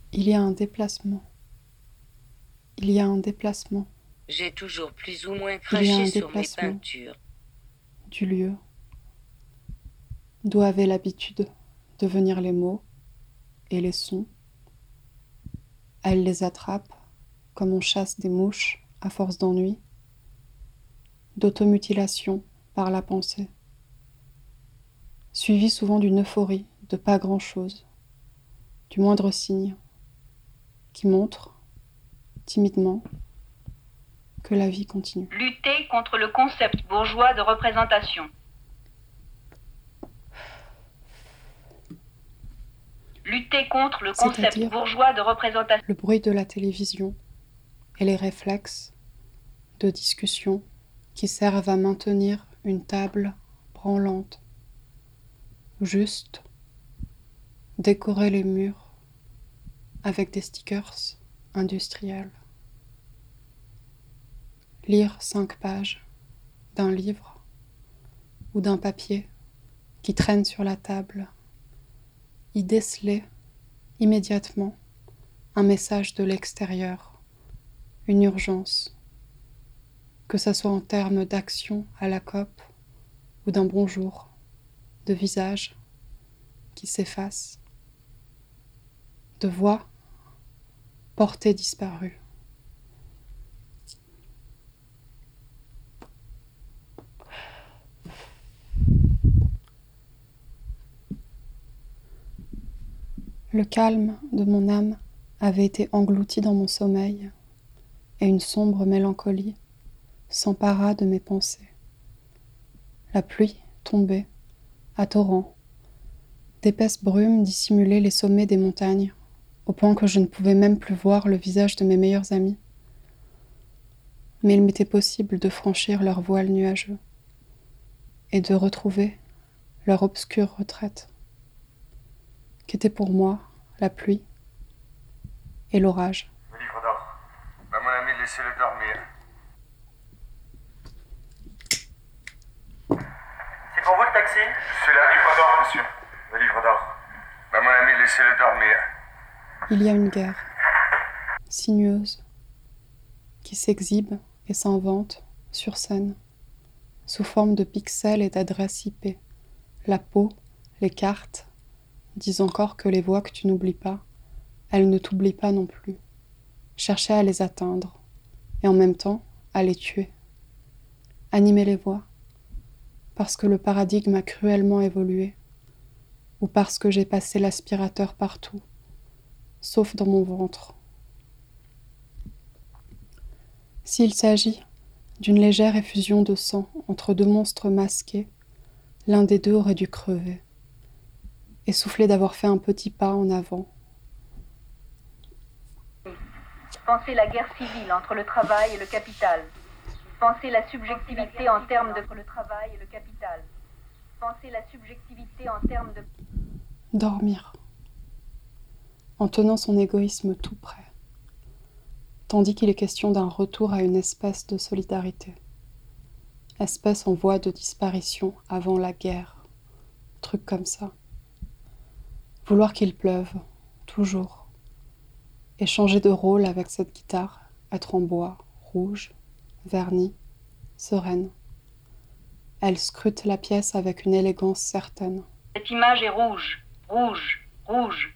Il y a un déplacement. Il y a un déplacement. J'ai toujours plus ou moins Il y a craché un sur mes déplacement peintures. du lieu d'où avaient l'habitude de venir les mots et les sons. Elle les attrape comme on chasse des mouches à force d'ennui, d'automutilation par la pensée, suivie souvent d'une euphorie de pas grand-chose, du moindre signe, qui montre, timidement, que la vie continue. Lutter contre le concept bourgeois de représentation. Lutter contre le concept C'est-à-dire bourgeois de représentation. le bruit de la télévision et les réflexes de discussion qui servent à maintenir une table branlante, juste décorer les murs avec des stickers industriels, lire 5 pages d'un livre ou d'un papier qui traîne sur la table, y déceler immédiatement un message de l'extérieur, une urgence, que ça soit en termes d'action à la COP ou d'un bonjour, de visage qui s'efface, de voix portée disparue. Le calme de mon âme avait été englouti dans mon sommeil, et une sombre mélancolie s'empara de mes pensées. La pluie tombait, à torrents. D'épaisses brumes dissimulaient les sommets des montagnes, au point que je ne pouvais même plus voir le visage de mes meilleurs amis. Mais il m'était possible de franchir leur voile nuageux et de retrouver leur obscure retraite, qu'était pour moi la pluie et l'orage. Le livre d'or. Bah, mon ami, laissez-le dormir. C'est pour vous le taxi? C'est le livre d'or, monsieur. Le livre d'or. Bah, mon ami, laissez-le dormir. Il y a une guerre sinueuse qui s'exhibe et s'invente sur scène, sous forme de pixels et d'adresses IP. La peau, les cartes, disent encore que les voix que tu n'oublies pas, elles ne t'oublient pas non plus. Chercher à les atteindre, et en même temps à les tuer. Animer les voix, parce que le paradigme a cruellement évolué, ou parce que j'ai passé l'aspirateur partout, sauf dans mon ventre. S'il s'agit d'une légère effusion de sang entre deux monstres masqués, l'un des deux aurait dû crever, essoufflé d'avoir fait un petit pas en avant. Pensez la guerre civile entre le travail et le capital. Pensez la subjectivité en termes de le travail et le capital. Pensez la subjectivité en termes de Dormir, en tenant son égoïsme tout près, tandis qu'il est question d'un retour à une espèce de solidarité, espèce en voie de disparition avant la guerre, truc comme ça. Vouloir qu'il pleuve, toujours, et changer de rôle avec cette guitare, être en bois, rouge, verni, sereine. Elle scrute la pièce avec une élégance certaine. Cette image est rouge, rouge, rouge.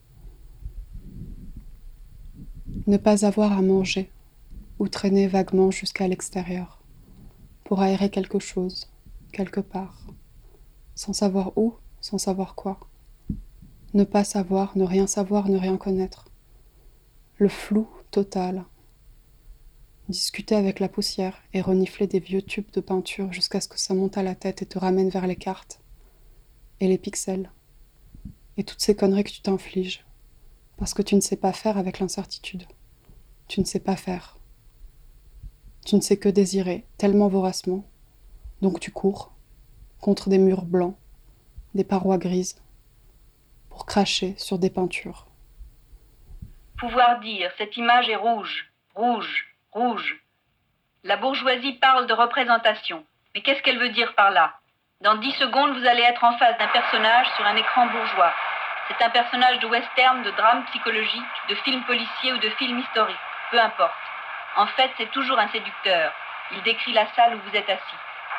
Ne pas avoir à manger, ou traîner vaguement jusqu'à l'extérieur, pour aérer quelque chose, quelque part, sans savoir où, sans savoir quoi. Ne pas savoir, ne rien connaître. Le flou total. Discuter avec la poussière et renifler des vieux tubes de peinture jusqu'à ce que ça monte à la tête et te ramène vers les cartes. Et les pixels. Et toutes ces conneries que tu t'infliges. Parce que tu ne sais pas faire avec l'incertitude. Tu ne sais pas faire. Tu ne sais que désirer tellement voracement. Donc tu cours, contre des murs blancs, des parois grises, pour cracher sur des peintures. Pouvoir dire, cette image est rouge, rouge, rouge. La bourgeoisie parle de représentation. Mais qu'est-ce qu'elle veut dire par là? Dans 10 secondes, vous allez être en face d'un personnage sur un écran bourgeois. C'est un personnage de western, de drame psychologique, de film policier ou de film historique, peu importe. En fait, c'est toujours un séducteur. Il décrit la salle où vous êtes assis.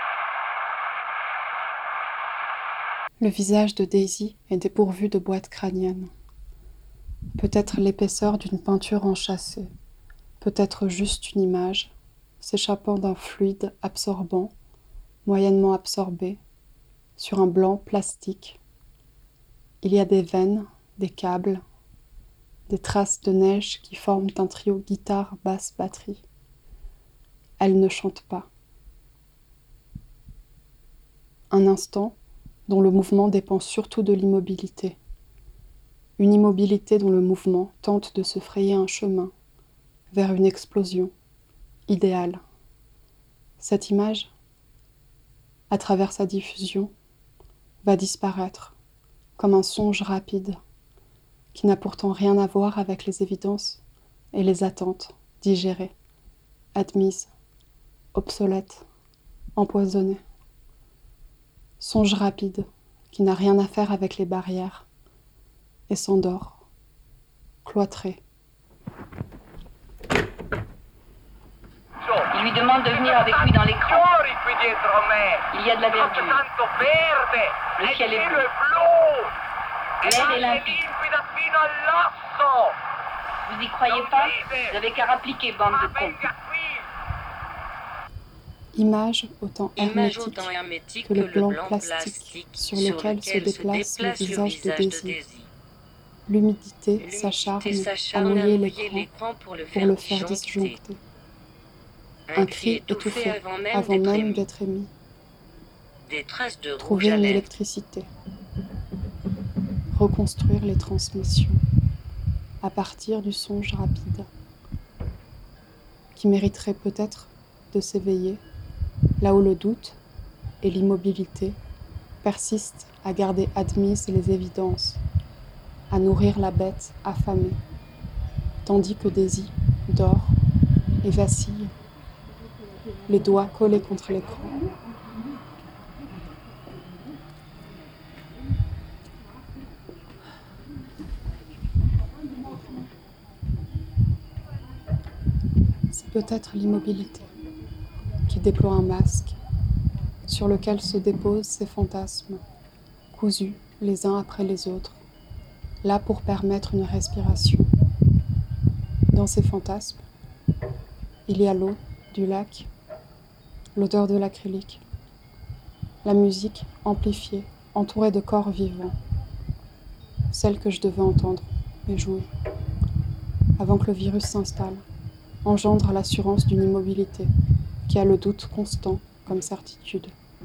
Le visage de Daisy est dépourvu de boîte crânienne. Peut-être l'épaisseur d'une peinture enchâssée, peut-être juste une image, s'échappant d'un fluide absorbant, moyennement absorbé, sur un blanc plastique. Il y a des veines, des câbles, des traces de neige qui forment un trio guitare, basse, batterie. Elle ne chante pas. Un instant dont le mouvement dépend surtout de l'immobilité. Une immobilité dont le mouvement tente de se frayer un chemin vers une explosion idéale. Cette image, à travers sa diffusion, va disparaître comme un songe rapide qui n'a pourtant rien à voir avec les évidences et les attentes digérées, admises, obsolètes, empoisonnées. Songe rapide qui n'a rien à faire avec les barrières et s'endort, cloîtré. Il lui demande de venir avec lui dans l'écran. Il y a de la verdure. Le ciel est bleu. L'air est limpide. Vous y croyez pas? Vous avez qu'à rappliquer, bande de cons. Image autant hermétique que le blanc plastique sur lequel se déplace le visage de Daisy. L'humidité s'acharne à mouiller l'écran pour le faire disjoncter. Un cri étouffé avant même d'être émis. Trouver une électricité. Reconstruire les transmissions à partir du songe rapide qui mériterait peut-être de s'éveiller là où le doute et l'immobilité persistent à garder admises les évidences, à nourrir la bête affamée, tandis que Daisy dort et vacille, les doigts collés contre l'écran. C'est peut-être l'immobilité qui déploie un masque sur lequel se déposent ces fantasmes, cousus les uns après les autres, là pour permettre une respiration. Dans ces fantasmes, il y a l'eau du lac, l'odeur de l'acrylique, la musique amplifiée, entourée de corps vivants, celle que je devais entendre et jouer, avant que le virus s'installe, engendre l'assurance d'une immobilité qui a le doute constant comme certitude.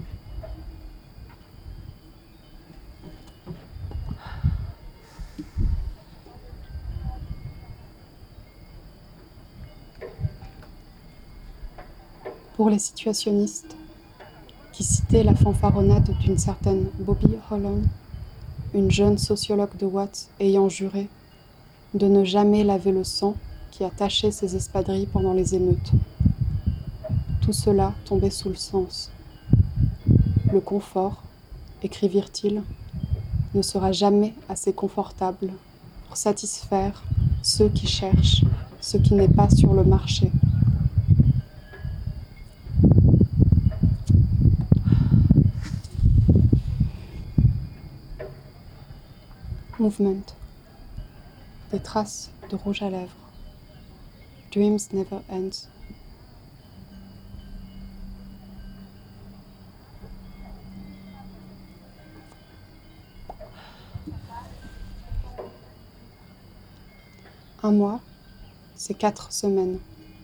Pour les situationnistes qui citaient la fanfaronnade d'une certaine Bobby Holland, une jeune sociologue de Watts ayant juré de ne jamais laver le sang qui a taché ses espadrilles pendant les émeutes. Tout cela tombait sous le sens. Le confort, écrivirent-ils, ne sera jamais assez confortable pour satisfaire ceux qui cherchent ce qui n'est pas sur le marché. Movement. Des traces de rouge à lèvres. Dreams never end. Un mois, c'est 4 semaines.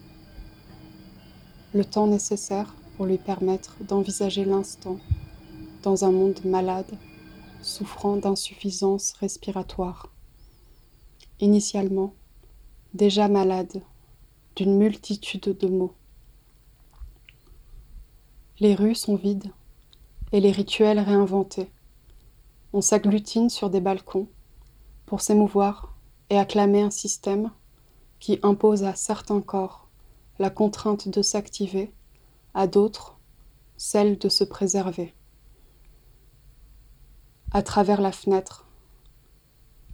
Le temps nécessaire pour lui permettre d'envisager l'instant dans un monde malade, souffrant d'insuffisance respiratoire. Initialement, déjà malade d'une multitude de maux. Les rues sont vides et les rituels réinventés. On s'agglutine sur des balcons pour s'émouvoir et acclamer un système qui impose à certains corps la contrainte de s'activer, à d'autres celle de se préserver. À travers la fenêtre,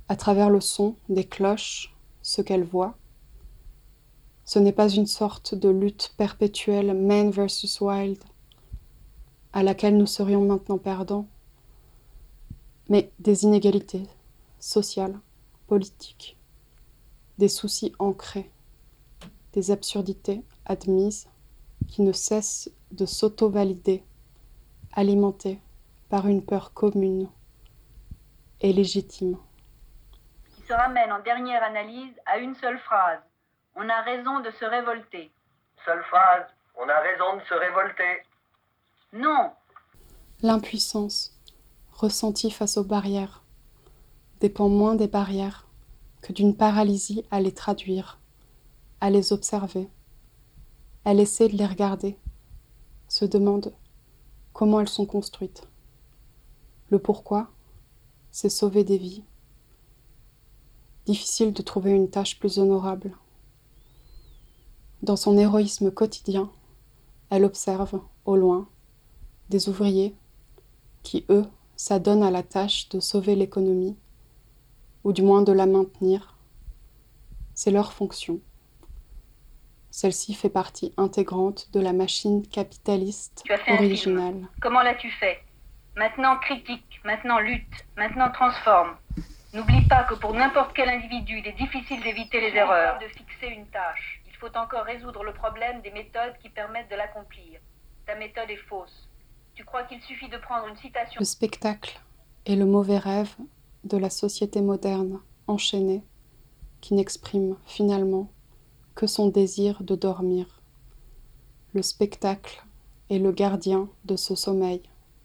à travers le son des cloches, ce qu'elle voit. Ce n'est pas une sorte de lutte perpétuelle man versus wild, à laquelle nous serions maintenant perdants, mais des inégalités sociales, politiques, des soucis ancrés, des absurdités admises qui ne cessent de s'auto-valider, alimentées par une peur commune et légitime. Qui se ramène en dernière analyse à une seule phrase. On a raison de se révolter. Seule phrase, on a raison de se révolter. Non, L'impuissance, ressentie face aux barrières, dépend moins des barrières que d'une paralysie à les traduire, à les observer. Elle essaie de les regarder, se demande comment elles sont construites. Le pourquoi, c'est sauver des vies. Difficile de trouver une tâche plus honorable. Dans son héroïsme quotidien, elle observe, au loin, des ouvriers qui, eux, s'adonnent à la tâche de sauver l'économie, ou du moins de la maintenir. C'est leur fonction. Celle-ci fait partie intégrante de la machine capitaliste tu as fait un originale. film. Comment l'as-tu fait? Maintenant critique, maintenant lutte, maintenant transforme. N'oublie pas que pour n'importe quel individu, il est difficile d'éviter les erreurs. De fixer une tâche. Il faut encore résoudre le problème des méthodes qui permettent de l'accomplir. Ta méthode est fausse. Tu crois qu'il suffit de prendre une citation. Le spectacle est le mauvais rêve de la société moderne, enchaînée, qui n'exprime finalement que son désir de dormir. Le spectacle est le gardien de ce sommeil.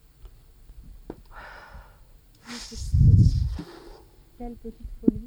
Quelle petite folie.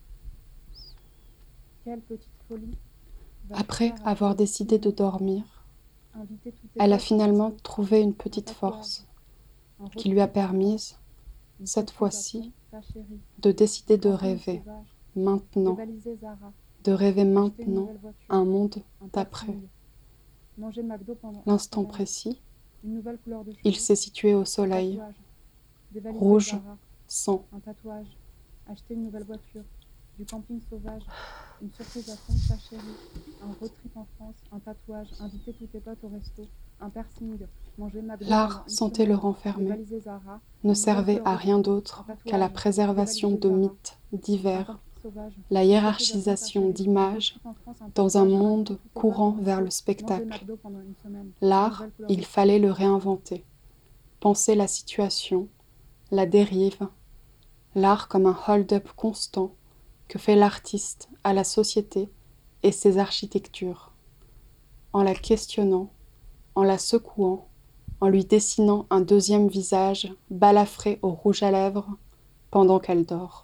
Quelle petite folie. Après avoir décidé de dormir, elle a finalement trouvé une petite force qui lui a permis, cette fois-ci, de décider de rêver maintenant, de rêver maintenant un monde d'après. L'instant précis, il s'est situé au soleil, rouge, sang. Un tatouage, acheter une nouvelle voiture, du camping sauvage, une surprise à sa chérie, un road trip en France, un tatouage, inviter tous tes potes au resto, un piercing, manger McDo. L'art sentait le renfermer, ne servait à rien d'autre qu'à la préservation de mythes divers, la hiérarchisation d'images dans un monde courant vers le spectacle. L'art, il fallait le réinventer, penser la situation, la dérive, l'art comme un hold-up constant que fait l'artiste à la société et ses architectures, en la questionnant, en la secouant, en lui dessinant un deuxième visage balafré au rouge à lèvres pendant qu'elle dort.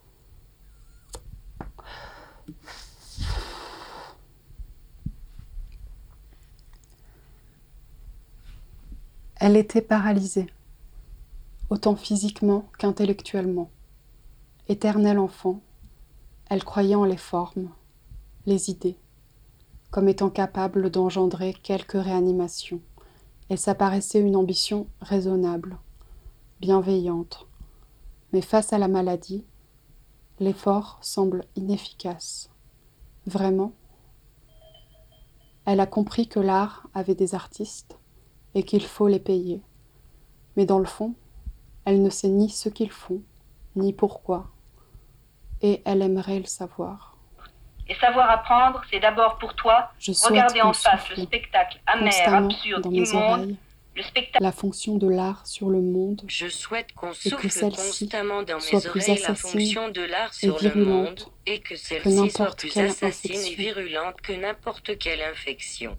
Elle était paralysée, autant physiquement qu'intellectuellement. Éternelle enfant, elle croyait en les formes, les idées, comme étant capable d'engendrer quelque réanimation, et ça paraissait une ambition raisonnable, bienveillante. Mais face à la maladie, l'effort semble inefficace. Vraiment, elle a compris que l'art avait des artistes et qu'il faut les payer. Mais dans le fond, elle ne sait ni ce qu'ils font, ni pourquoi. Et elle aimerait le savoir. Et savoir apprendre, c'est d'abord pour toi regarder en face le spectacle amer, absurde, dans mes immonde, oreilles, le spectacle. la fonction de l'art sur le monde Je souhaite qu'on et que souffle celle-ci constamment dans soit mes plus oreilles la assassine fonction de l'art et sur le monde virulente et que que celle-ci soit n'importe plus quelle assassine et infection. virulente que n'importe quelle infection.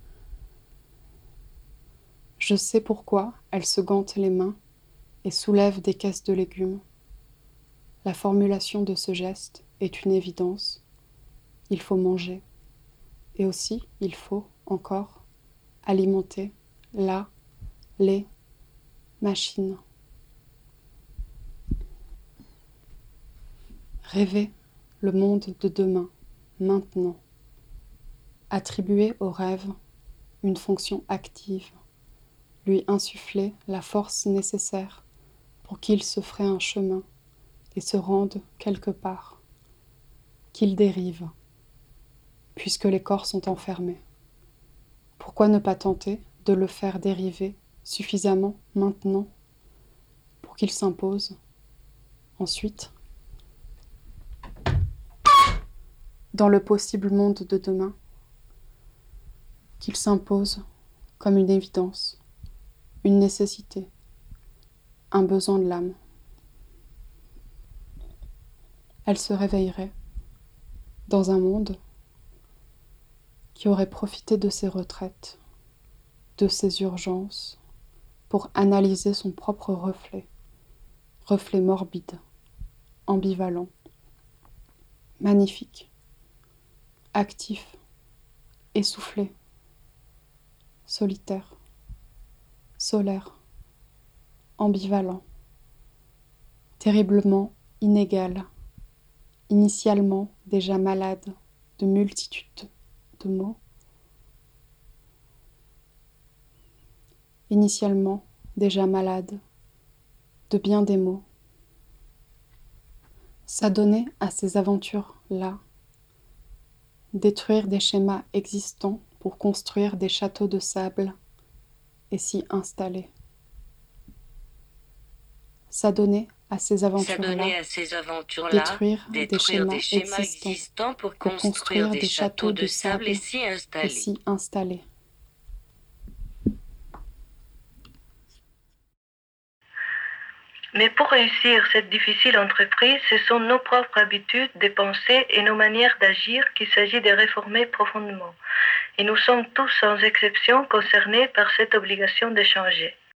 Je sais pourquoi elle se gante les mains et soulève des caisses de légumes. La formulation de ce geste est une évidence. Il faut manger. Et aussi, il faut, encore, alimenter les machines. Rêver le monde de demain, maintenant. Attribuer au rêve une fonction active. Lui insuffler la force nécessaire pour qu'il se fraie un chemin et se rendent quelque part, qu'ils dérivent, puisque les corps sont enfermés. Pourquoi ne pas tenter de le faire dériver suffisamment maintenant pour qu'il s'impose ensuite dans le possible monde de demain, qu'il s'impose comme une évidence, une nécessité, un besoin de l'âme. Elle se réveillerait dans un monde qui aurait profité de ses retraites, de ses urgences, pour analyser son propre reflet, reflet morbide, ambivalent, magnifique, actif, essoufflé, solitaire, solaire, ambivalent, terriblement inégal, initialement déjà malade de multitudes de mots, initialement déjà malade de bien des mots, s'adonner à ces aventures-là, détruire des schémas existants pour construire des châteaux de sable et s'y installer. S'adonner à ces aventures-là, détruire des schémas existants pour construire des châteaux de sable et s'y installer. Mais pour réussir cette difficile entreprise, ce sont nos propres habitudes de pensée et nos manières d'agir qu'il s'agit de réformer profondément. Et nous sommes tous sans exception concernés par cette obligation de changer.